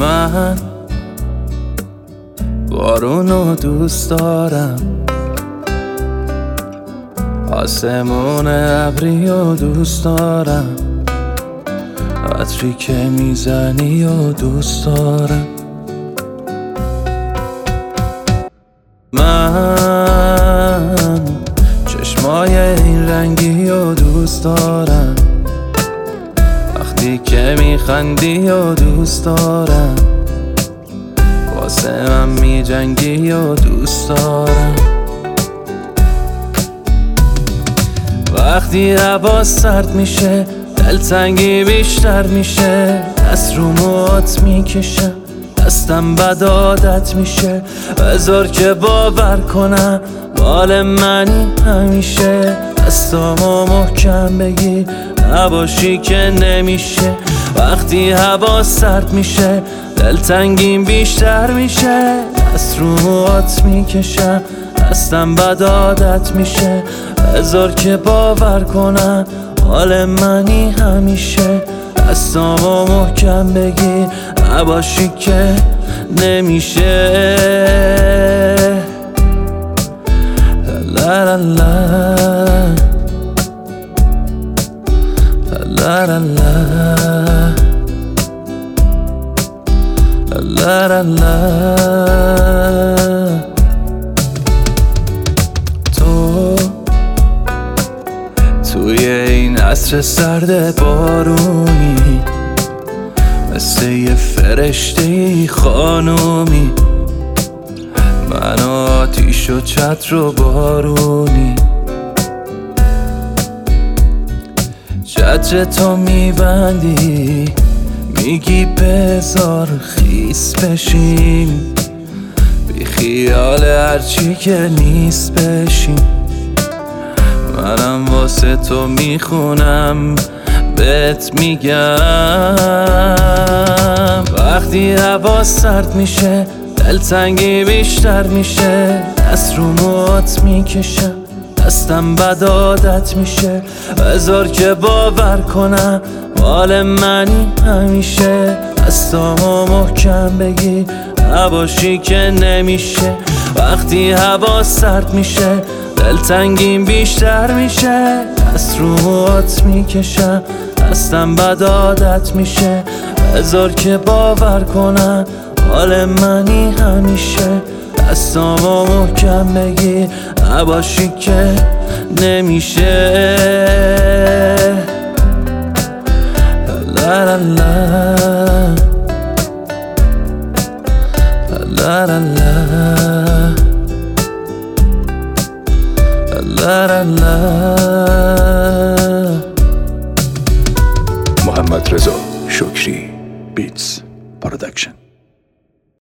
من بارونو دوست دارم، آسمون ابریو دوست دارم، عطری که میزنی و دوست دارم. من چشمای این رنگی و دوست دارم، وقتی که میخندی و دوست دارم، واسه من میجنگی و دوست دارم. وقتی هوا سرد میشه دلتنگی بیشتر میشه، دست رو موهات میکشم دستم بد عادت میشه، بذار که باور کنم مال منی همیشه، دستامو محکم بگیر نباشی که نمیشه. وقتی هوا سرد میشه دلتنگیم بیشتر میشه، دست رو موهات میکشم دستم بد عادت میشه، بذار که باور کنم حال منی همیشه، دستامو محکم بگیر نباشی که نمیشه. لا لا لا لا لا لا لا لا. توی این عصر سرد بارونی مثل یه فرشته خانومی، من آتیش و چتر و بارونی، چتر تو میبندی میگی بذار خیس بشیم، بی خیال هرچی که نیست بشیم، منم واسه تو میخونم بهت میگم. وقتی هوا سرد میشه دلتنگی بیشتر میشه، دست رو موهات میکشم دستم بد عادت میشه، بذار که باور کنم مال منی همیشه، دستامو محکم بگیر نباشی که نمیشه. وقتی هوا سرد میشه دلتنگیم بیشتر میشه، دست رو موهات میکشم دستم بد عادت میشه، بذار که باور کنم حال منی همیشه، دستامو محکم بگیر نباشی که نمیشه. لا لا لا لا لا لا لا لا. محمد رضا شکری بیتس پرودکشن.